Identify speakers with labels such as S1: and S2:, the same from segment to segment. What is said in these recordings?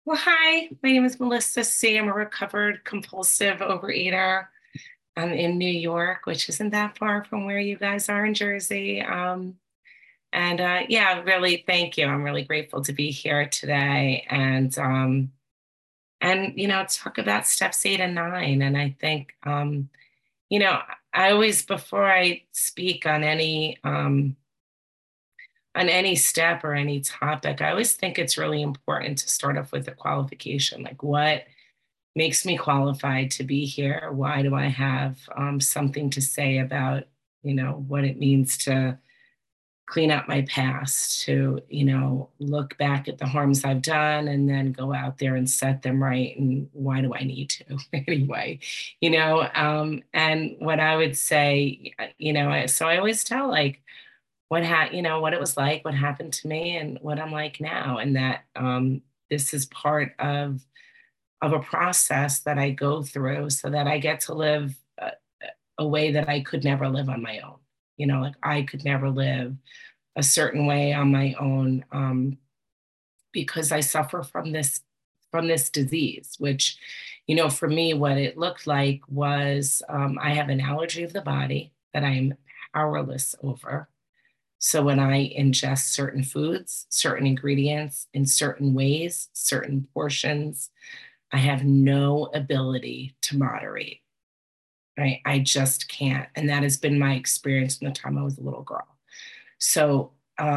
S1: Well, hi, my name is Melissa C. I'm a recovered compulsive overeater. I'm in New York, which isn't that far from where you guys are in Jersey. And yeah, really, thank you. I'm really grateful to be here today and talk about steps 8 and 9. And I think you know, I always before I speak on any step or any topic, I always think it's really important to start off with a qualification, like what makes me qualified to be here? Why do I have something to say about, what it means to clean up my past, to, look back at the harms I've done and then go out there and set them right. And why do I need to anyway? And what I would say, so I always tell like, what it was like, what happened to me, and what I'm like now, and that this is part of a process that I go through so that I get to live a way that I could never live on my own. Like I could never live a certain way on my own because I suffer from this disease, which, for me, what it looked like was I have an allergy of the body that I am powerless over. So when I ingest certain foods, certain ingredients in certain ways, certain portions, I have no ability to moderate, right? I just can't. And that has been my experience from the time I was a little girl. So,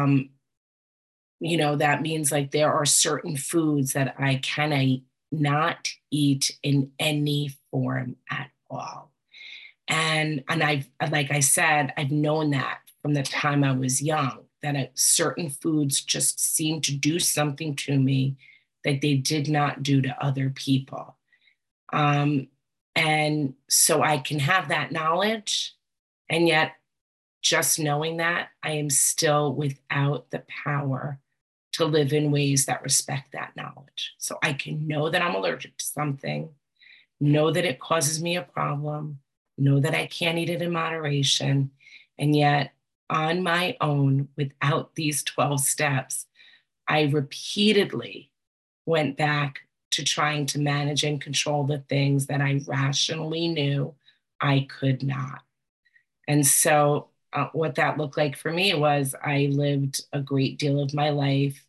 S1: that means like there are certain foods that I cannot not eat in any form at all. And I've, like I said, I've known that from the time I was young, that certain foods just seem to do something to me that they did not do to other people. Um, and so I can have that knowledge, and yet just knowing that I am still without the power to live in ways that respect that knowledge. So I can know that I'm allergic to something, know that it causes me a problem, know that I can't eat it in moderation, and yet on my own, without these 12 steps, I repeatedly went back to trying to manage and control the things that I rationally knew I could not. And so, what that looked like for me was I lived a great deal of my life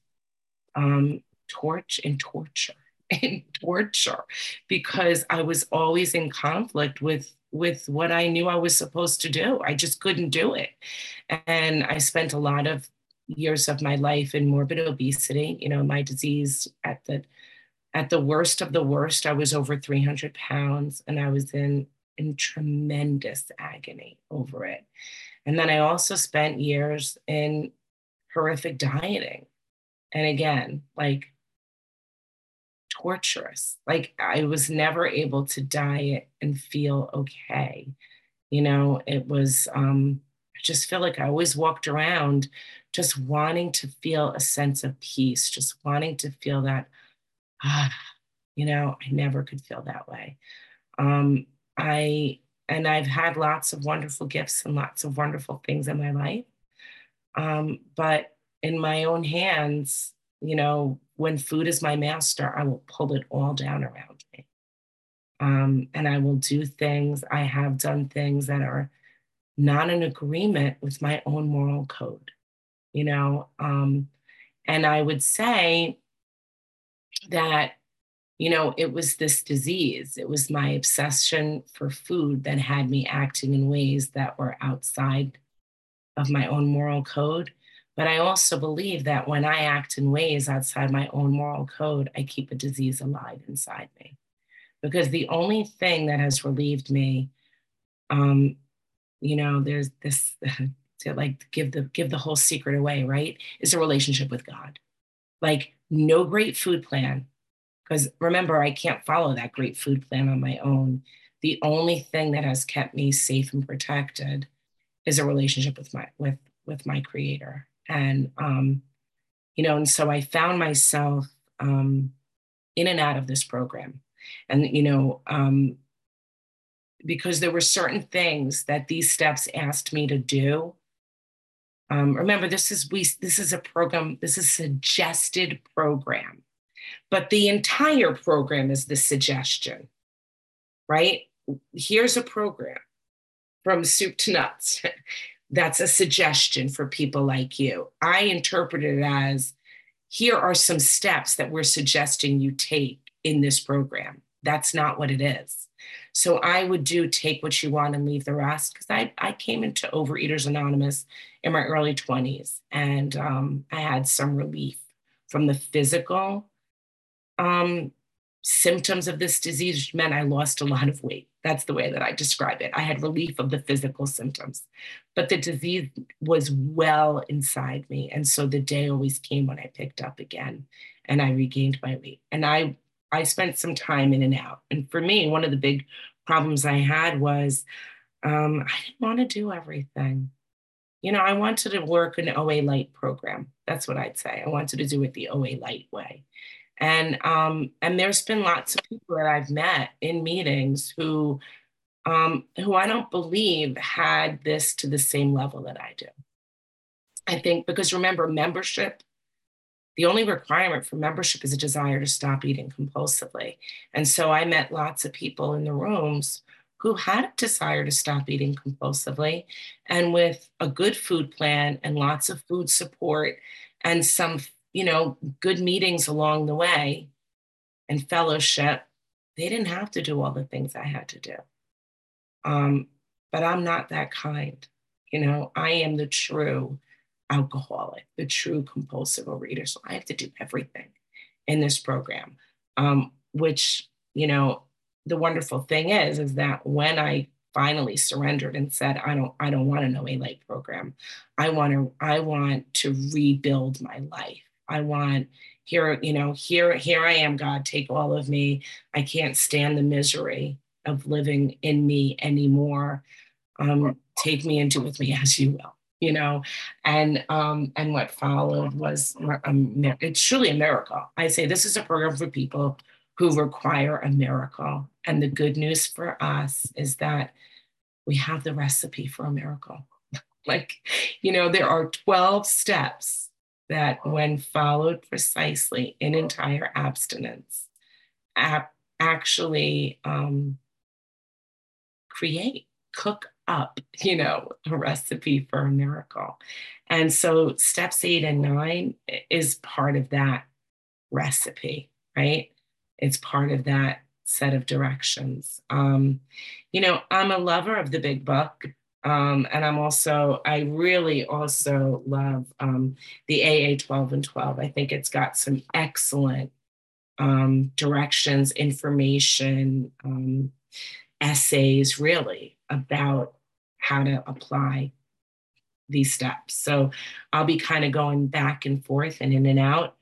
S1: torture and torture because I was always in conflict with what I knew I was supposed to do. I just couldn't do it. And I spent a lot of years of my life in morbid obesity, my disease at the worst of the worst, I was over 300 pounds and I was in tremendous agony over it. And then I also spent years in horrific dieting. And again, like torturous. Like I was never able to diet and feel okay. It was, I just feel like I always walked around just wanting to feel a sense of peace, just wanting to feel that, ah, I never could feel that way. Um, I, and I've had lots of wonderful gifts and lots of wonderful things in my life. But in my own hands, when food is my master, I will pull it all down around me. And I will do things, I have done things that are not in agreement with my own moral code, you know? And I would say that, it was this disease, it was my obsession for food that had me acting in ways that were outside of my own moral code. But I also believe that when I act in ways outside my own moral code, I keep a disease alive inside me. Because the only thing that has relieved me, um, there's this to like give the whole secret away, right? Is a relationship with God. Like no great food plan, because remember, I can't follow that great food plan on my own. The only thing that has kept me safe and protected is a relationship with my creator. And so I found myself in and out of this program. And because there were certain things that these steps asked me to do. Remember, this is a program, this is a suggested program. But the entire program is the suggestion, right? Here's a program from soup to nuts. That's a suggestion for people like you. I interpret it as, here are some steps that we're suggesting you take in this program. That's not what it is. So I would take what you want and leave the rest, because I came into Overeaters Anonymous in my early 20s, and I had some relief from the physical um, symptoms of this disease, which meant I lost a lot of weight. That's the way that I describe it. I had relief of the physical symptoms, but the disease was well inside me. And so the day always came when I picked up again and I regained my weight. And I spent some time in and out. And for me, one of the big problems I had was I didn't want to do everything. You know, I wanted to work an OA Light program. That's what I'd say. I wanted to do it the OA Light way. And there's been lots of people that I've met in meetings who I don't believe had this to the same level that I do. I think because remember, membership, the only requirement for membership is a desire to stop eating compulsively. And so I met lots of people in the rooms who had a desire to stop eating compulsively, and with a good food plan and lots of food support and some, good meetings along the way and fellowship, they didn't have to do all the things I had to do. But I'm not that kind. I am the true alcoholic, the true compulsive overeater. So I have to do everything in this program, which, the wonderful thing is that when I finally surrendered and said, I don't want an OA Light program. I want to rebuild my life. I want here I am, God, take all of me. I can't stand the misery of living in me anymore. Take me and do with me as you will, and what followed was, it's truly a miracle. I say this is a program for people who require a miracle. And the good news for us is that we have the recipe for a miracle. There are 12 steps that, when followed precisely in entire abstinence, actually cook up, a recipe for a miracle. And so steps 8 and 9 is part of that recipe, right? It's part of that set of directions. I'm a lover of the big book. And I really also love the AA 12 and 12. I think it's got some excellent directions, information, essays, really, about how to apply these steps. So I'll be kind of going back and forth and in and out.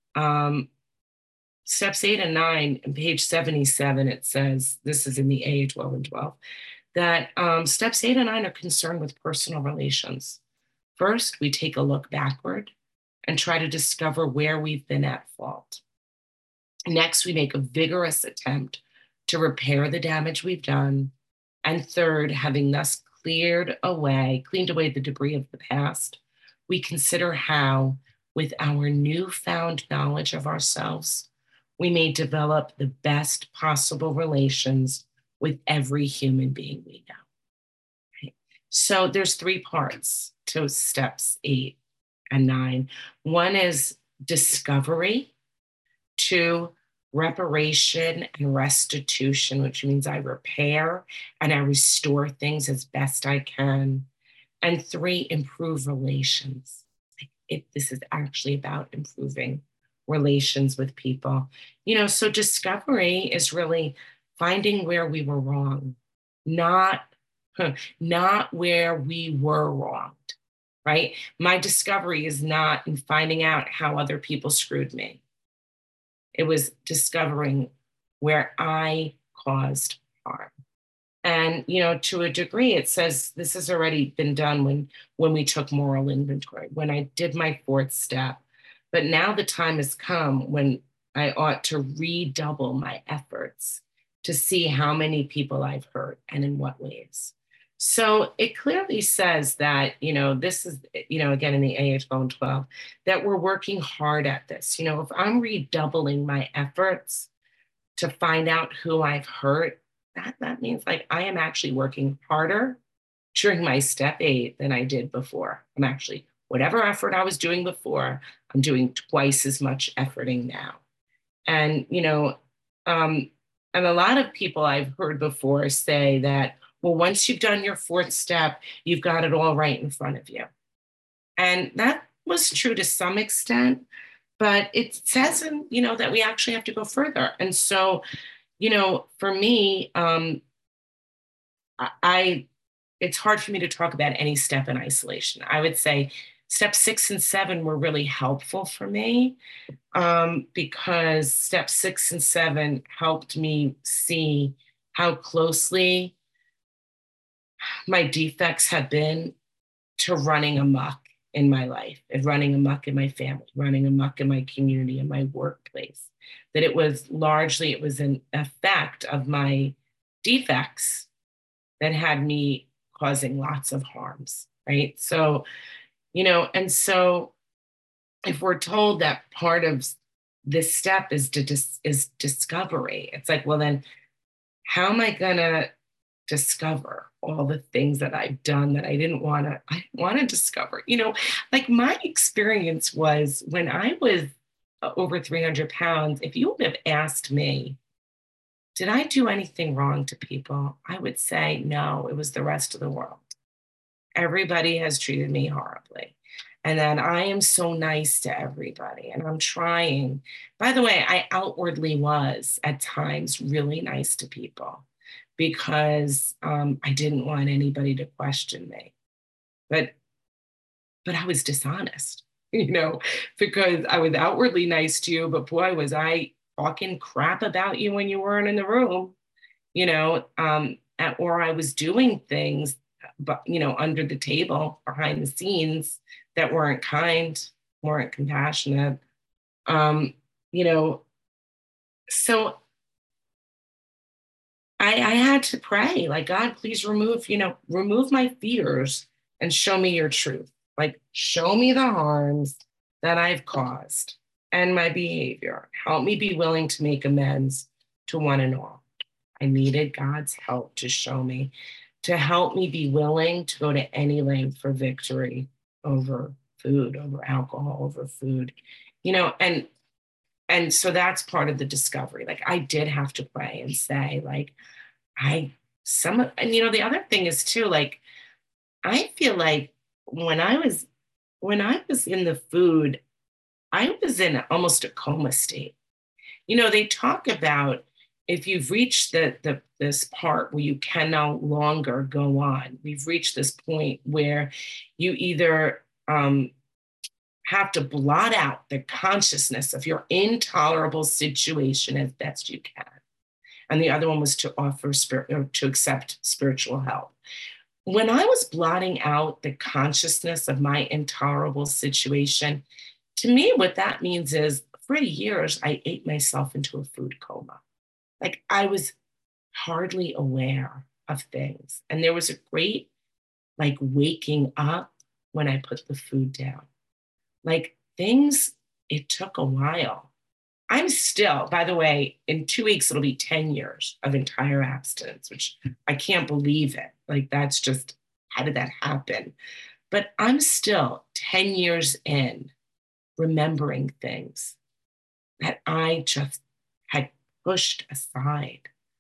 S1: Steps 8 and 9, on page 77, it says, this is in the AA 12 and 12, that steps 8 and 9 are concerned with personal relations. First, we take a look backward and try to discover where we've been at fault. Next, we make a vigorous attempt to repair the damage we've done. And third, having thus cleaned away the debris of the past, we consider how, with our newfound knowledge of ourselves, we may develop the best possible relations with every human being we know. Right? So there's 3 parts to steps 8 and 9. One is discovery. 2, reparation and restitution, which means I repair and I restore things as best I can. And 3, improve relations. This is actually about improving relations with people. So discovery is really finding where we were wrong, not where we were wronged, right? My discovery is not in finding out how other people screwed me. It was discovering where I caused harm. And, to a degree, it says this has already been done when we took moral inventory, when I did my 4th step. But now the time has come when I ought to redouble my efforts to see how many people I've hurt and in what ways. So it clearly says that, this is, again, in the AH 12, that we're working hard at this. If I'm redoubling my efforts to find out who I've hurt, that means like I am actually working harder during my step 8 than I did before. I'm actually, whatever effort I was doing before, I'm doing twice as much efforting now. And, um, and a lot of people I've heard before say that, well, once you've done your 4th step, you've got it all right in front of you. And that was true to some extent, but it says, that we actually have to go further. And so, for me, I it's hard for me to talk about any step in isolation. I would say step 6 and 7 were really helpful for me, because step 6 and 7 helped me see how closely my defects have been to running amok in my life and running amok in my family, running amok in my community, in my workplace. That it was an effect of my defects that had me causing lots of harms, right? So, and so if we're told that part of this step is is discovery, it's like, well, then how am I gonna discover all the things that I've done that I didn't want to discover? Like my experience was when I was over 300 pounds, if you would have asked me, did I do anything wrong to people? I would say no, it was the rest of the world. Everybody has treated me horribly. And then I am so nice to everybody and I'm trying. By the way, I outwardly was at times really nice to people because I didn't want anybody to question me. But I was dishonest, because I was outwardly nice to you, but boy, was I talking crap about you when you weren't in the room, or I was doing things, but under the table, behind the scenes, that weren't kind, weren't compassionate. Um, you know, so I had to pray, like, God, please remove my fears and show me your truth. Like, show me the harms that I've caused and my behavior. Help me be willing to make amends to one and all. I needed God's help to show me, to help me be willing to go to any length for victory over food, over alcohol, over food, and so that's part of the discovery. Like I did have to pray and say, like, I and the other thing is too, like, I feel like when I was in the food, I was in almost a coma state. They talk about if you've reached this part where you can no longer go on, we've reached this point where you either have to blot out the consciousness of your intolerable situation as best you can. And the other one was to offer to accept spiritual help. When I was blotting out the consciousness of my intolerable situation, to me, what that means is for years, I ate myself into a food coma. Like I was hardly aware of things. And there was a great, like, waking up when I put the food down. Like things, it took a while. I'm still, by the way, in 2 weeks, it'll be 10 years of entire abstinence, which I can't believe it. Like, that's just, how did that happen? But I'm still 10 years in remembering things that I just had pushed aside.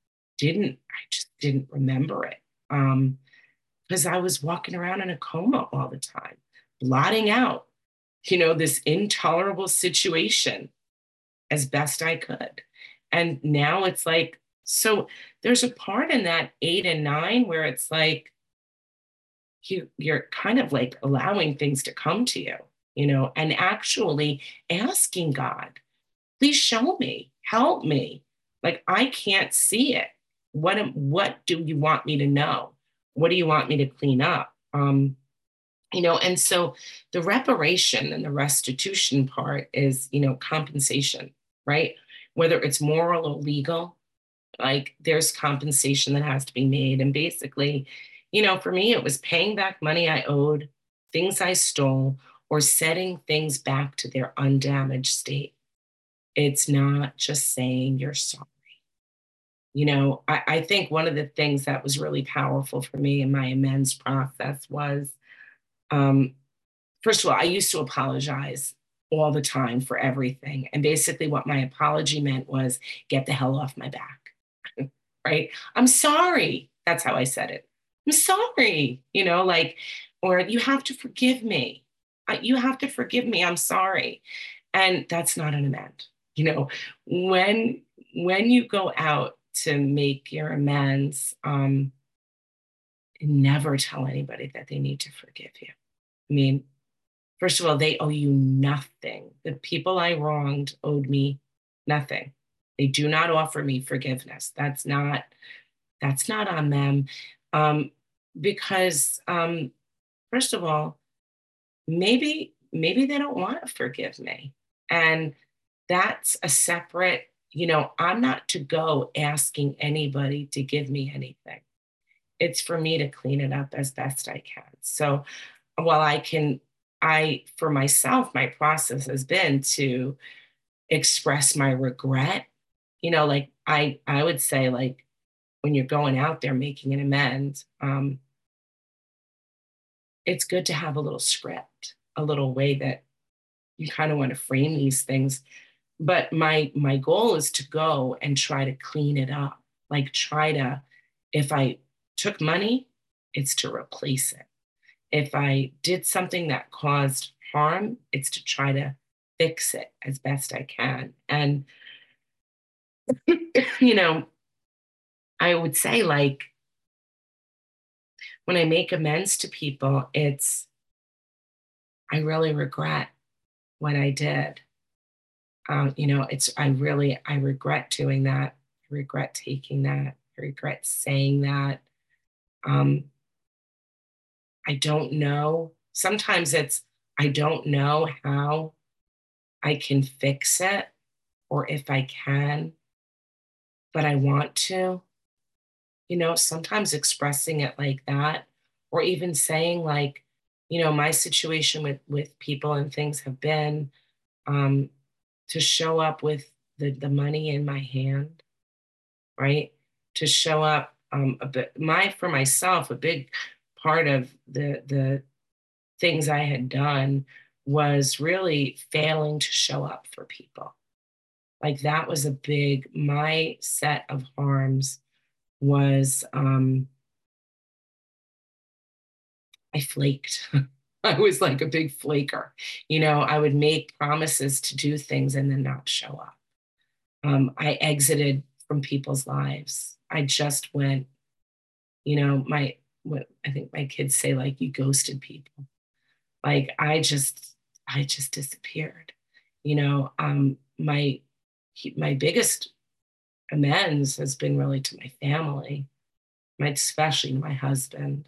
S1: I just didn't remember it. Because I was walking around in a coma all the time, blotting out, this intolerable situation as best I could. And now it's like, so there's a part in that 8 and 9 where it's like, you're kind of like allowing things to come to you, and actually asking God, please show me, help me. Like, I can't see it. What do you want me to know? What do you want me to clean up? And so the reparation and the restitution part is, compensation, right? Whether it's moral or legal, like there's compensation that has to be made. And basically, For me, it was paying back money I owed, things I stole, or setting things back to their undamaged state. It's not just saying you're sorry. I think one of the things that was really powerful for me in my amends process was, um, first of all, I used to apologize all the time for everything. And basically, what my apology meant was get the hell off my back, right? I'm sorry. That's how I said it. I'm sorry, or you have to forgive me. You have to forgive me. I'm sorry. And that's not an amend. You know, when when you go out to make your amends, never tell anybody that they need to forgive you. I mean, first of all, they owe you nothing. The people I wronged owed me nothing. They do not offer me forgiveness. That's not on them. Um, because first of all, maybe they don't want to forgive me. And that's a separate, I'm not to go asking anybody to give me anything. It's for me to clean it up as best I can. So while for myself, my process has been to express my regret. Like I would say, like, when you're going out there making an amends, it's good to have a little script, a little way that you kind of want to frame these things. But my goal is to go and try to clean it up. Like, try to, if I took money, it's to replace it. If I did something that caused harm, it's to try to fix it as best I can. And, you know, I would say, like, when I make amends to people, I really regret what I did. I regret doing that. I regret taking that. I regret saying that. Um, I don't know. Sometimes I don't know how I can fix it or if I can, but I want to. Sometimes expressing it like that, or even saying, like, my situation with people and things have been, um, to show up with the money in my hand, right? To show up, a bit for myself, a big part of the things I had done was really failing to show up for people. Like, that was my set of harms was, I flaked. I was like a big flaker. I would make promises to do things and then not show up. I exited from people's lives. I just went, what I think my kids say, like, you ghosted people. Like, I just disappeared. My biggest amends has been really to my family, especially my husband,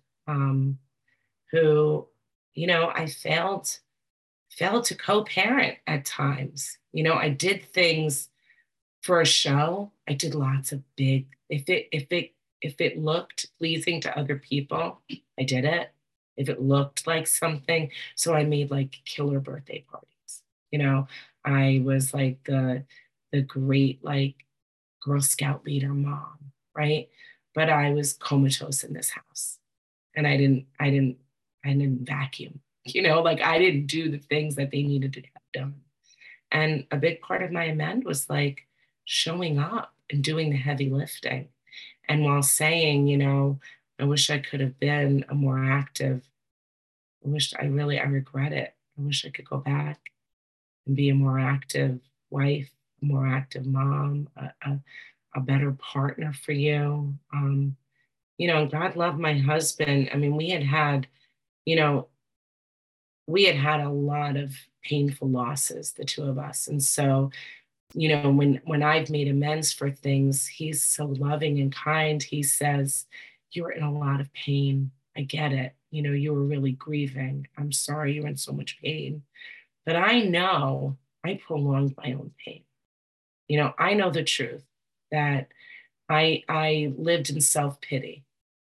S1: who, I failed to co-parent at times. I did things for a show. I did lots of big, if it looked pleasing to other people, I did it. If it looked like something, so I made like killer birthday parties. You know, I was like the great, like, Girl Scout leader mom, right? But I was comatose in this house, and I didn't vacuum. Like, I didn't do the things that they needed to have done. And a big part of my amend was, like, showing up and doing the heavy lifting. And while saying, I wish I could have been a more active, I regret it. I wish I could go back and be a more active wife, a more active mom, a better partner for you. God loved my husband. I mean, you know, we had a lot of painful losses, the two of us. And so, when I've made amends for things, he's so loving and kind. He says, "You were in a lot of pain. I get it. You were really grieving. I'm sorry you're in so much pain. But I know I prolonged my own pain. I know the truth that I lived in self-pity.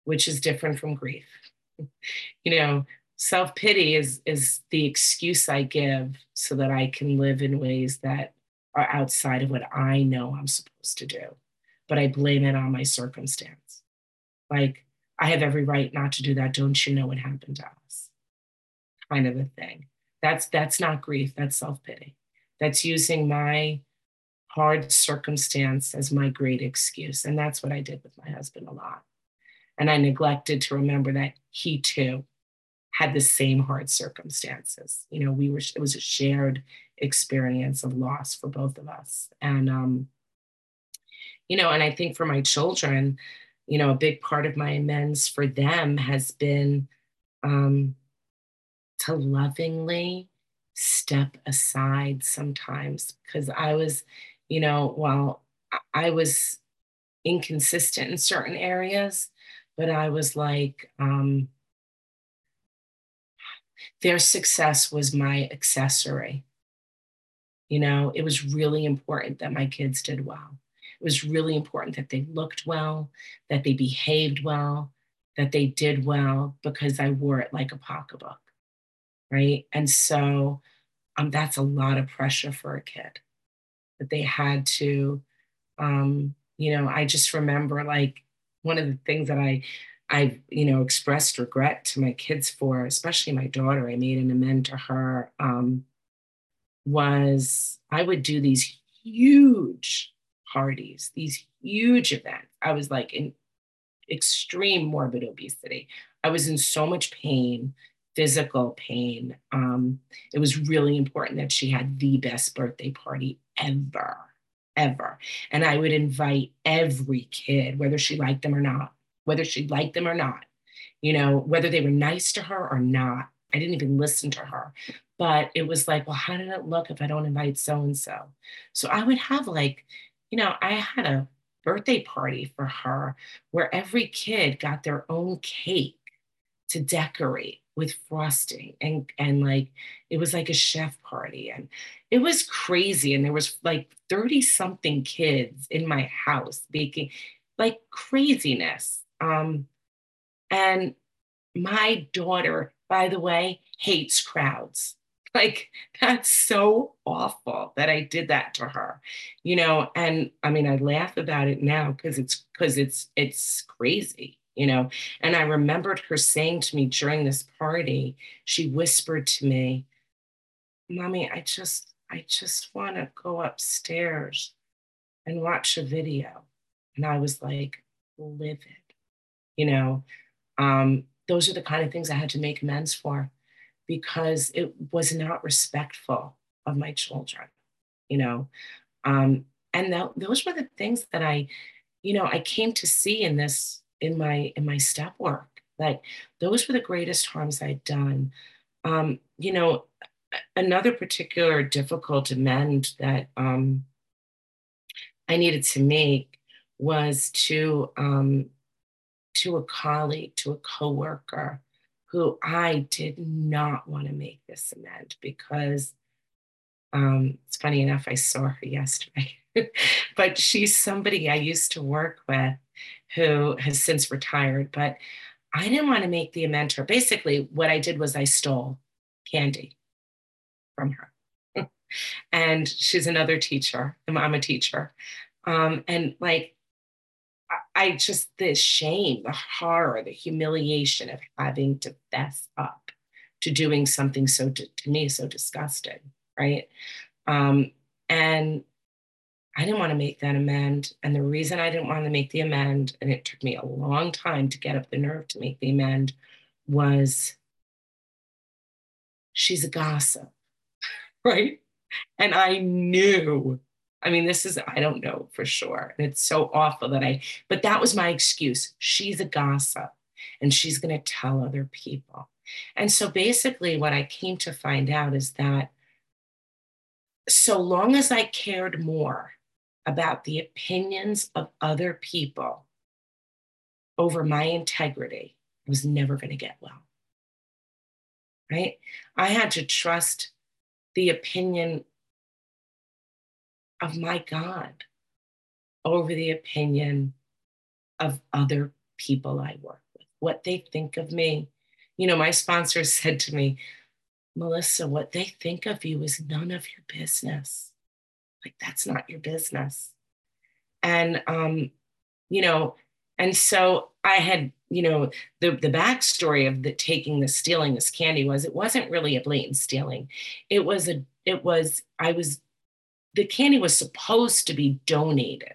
S1: which is different from grief. You know, self-pity is the excuse I give so that I can live in ways that are outside of what I know I'm supposed to do. But I blame it on my circumstance. Like, I have every right not to do that. Don't you know what happened to us? Kind of a thing. That's not grief, that's self-pity. That's using my hard circumstance as my great excuse. And that's what I did with my husband a lot. And I neglected to remember that he too had the same hard circumstances. You know, it was a shared experience of loss for both of us. And, you know, and I think for my children, you know, a big part of my amends for them has been um, to lovingly step aside sometimes because I was, you know, while I was inconsistent in certain areas, but I was like, their success was my accessory. You know, it was really important that my kids did well. It was really important that they looked well, that they behaved well, that they did well because I wore it like a pocketbook, right? And so that's a lot of pressure for a kid that they had to, you know, I just remember like one of the things that you know, expressed regret to my kids for, especially my daughter, I made an amend to her. Was I would do these huge parties, these huge events. I was like in extreme morbid obesity. I was in so much pain, physical pain. It was really important that she had the best birthday party ever, ever. And I would invite every kid, whether she liked them or not, whether she liked them or not, you know, whether they were nice to her or not. I didn't even listen to her. But it was like, well, how did it look if I don't invite so and so? So I would have like, you know, I had a birthday party for her where every kid got their own cake to decorate with frosting and like it was like a chef party and it was crazy and there was like 30 something kids in my house baking like craziness and my daughter, by the way, hates crowds. Like, that's so awful that I did that to her, you know. And I mean, I laugh about it now because it's crazy, you know. And I remembered her saying to me during this party, she whispered to me, "Mommy, I just want to go upstairs and watch a video." And I was like, livid, you know. Those are the kind of things I had to make amends for because it was not respectful of my children, you know. And those were the things that you know, I came to see in this in my step work. Like those were the greatest harms I'd done. You know, another particular difficult amend that I needed to make was to a colleague, to a coworker who I did not want to make this amend because it's funny enough, I saw her yesterday, but she's somebody I used to work with who has since retired, but I didn't want to make the amend to her. Basically, what I did was I stole candy from her. And she's another teacher, and I'm a teacher. And like I just the shame, the horror, the humiliation of having to fess up to doing something to me so disgusting, right? Um, and I didn't want to make that amend. And the reason I didn't want to make the amend, and it took me a long time to get up the nerve to make the amend, was she's a gossip, right? And I knew, I mean, this is, I don't know for sure. And it's so awful but that was my excuse. She's a gossip and she's going to tell other people. And so basically, what I came to find out is that so long as I cared more about the opinions of other people over my integrity, I was never going to get well, right? I had to trust the opinion of my God over the opinion of other people I work with. what they think of me. You know, my sponsor said to me, Melissa, what they think of you is none of your business. Like, that's not your business. And, you know, and so I had, you know, the backstory of the taking the stealing this candy was it wasn't really a blatant stealing. I was the candy was supposed to be donated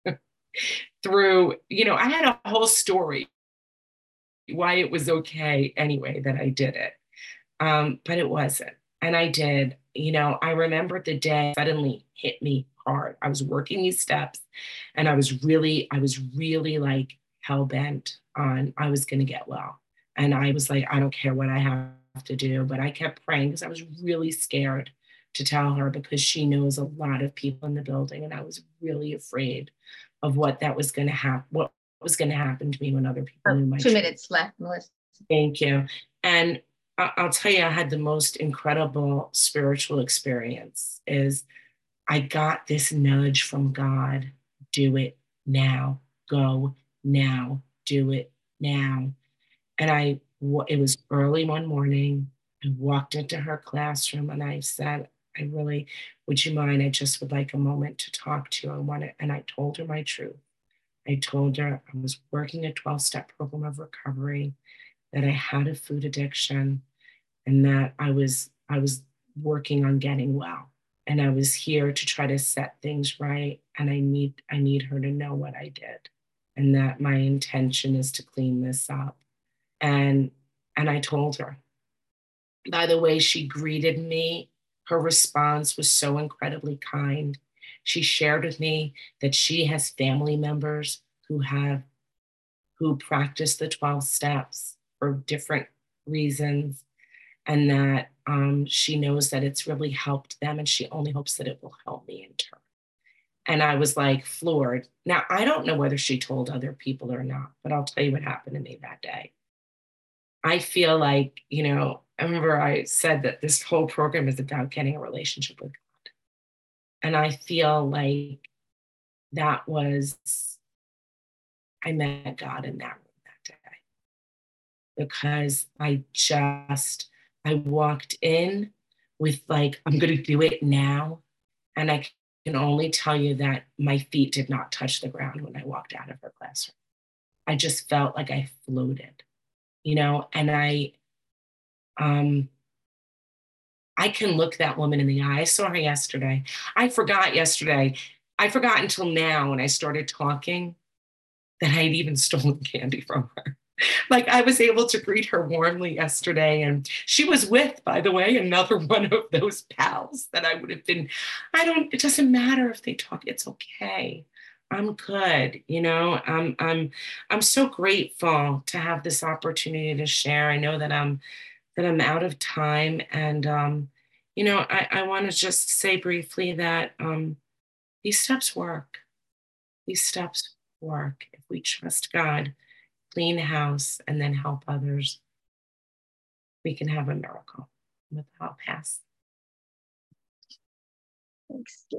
S1: through, you know, I had a whole story why it was okay anyway that I did it. But it wasn't. And I did, you know, I remember the day suddenly hit me hard. I was working these steps and I was really like hell bent on I was going to get well. And I was like, I don't care what I have to do. But I kept praying because I was really scared to tell her because she knows a lot of people in the building. And I was really afraid of what that was going to happen, what was going to happen to me when other people knew my
S2: 2 minutes left, Melissa.
S1: Thank you. And I'll tell you, I had the most incredible spiritual experience is I got this nudge from God, do it now, go now, do it now. And it was early one morning. I walked into her classroom and I said, I really, would you mind? I just would like a moment to talk to you. And I told her my truth. I told her I was working a 12-step program of recovery, that I had a food addiction, and that I was working on getting well. And I was here to try to set things right. And I need her to know what I did, and that my intention is to clean this up. And and I told her. By the way she greeted me, her response was so incredibly kind. She shared with me that she has family members who practice the 12 steps for different reasons, and that she knows that it's really helped them, and she only hopes that it will help me in turn. And I was like floored. Now, I don't know whether she told other people or not, but I'll tell you what happened to me that day. I feel like, you know, I remember I said that this whole program is about getting a relationship with God. And I feel like that was, I met God in that room that day because I walked in with like, I'm going to do it now. And I can only tell you that my feet did not touch the ground when I walked out of her classroom. I just felt like I floated, you know, and um, I can look that woman in the eye. I saw her yesterday. I forgot yesterday. I forgot until now when I started talking that I had even stolen candy from her. Like I was able to greet her warmly yesterday. And she was with, by the way, another one of those pals that I would have been. It doesn't matter if they talk, it's okay. I'm good. You know, I'm so grateful to have this opportunity to share. I know that I'm out of time. And, you know, I want to just say briefly that these steps work. These steps work. If we trust God, clean house, and then help others, we can have a miracle. With that, I'll pass.
S2: Thanks.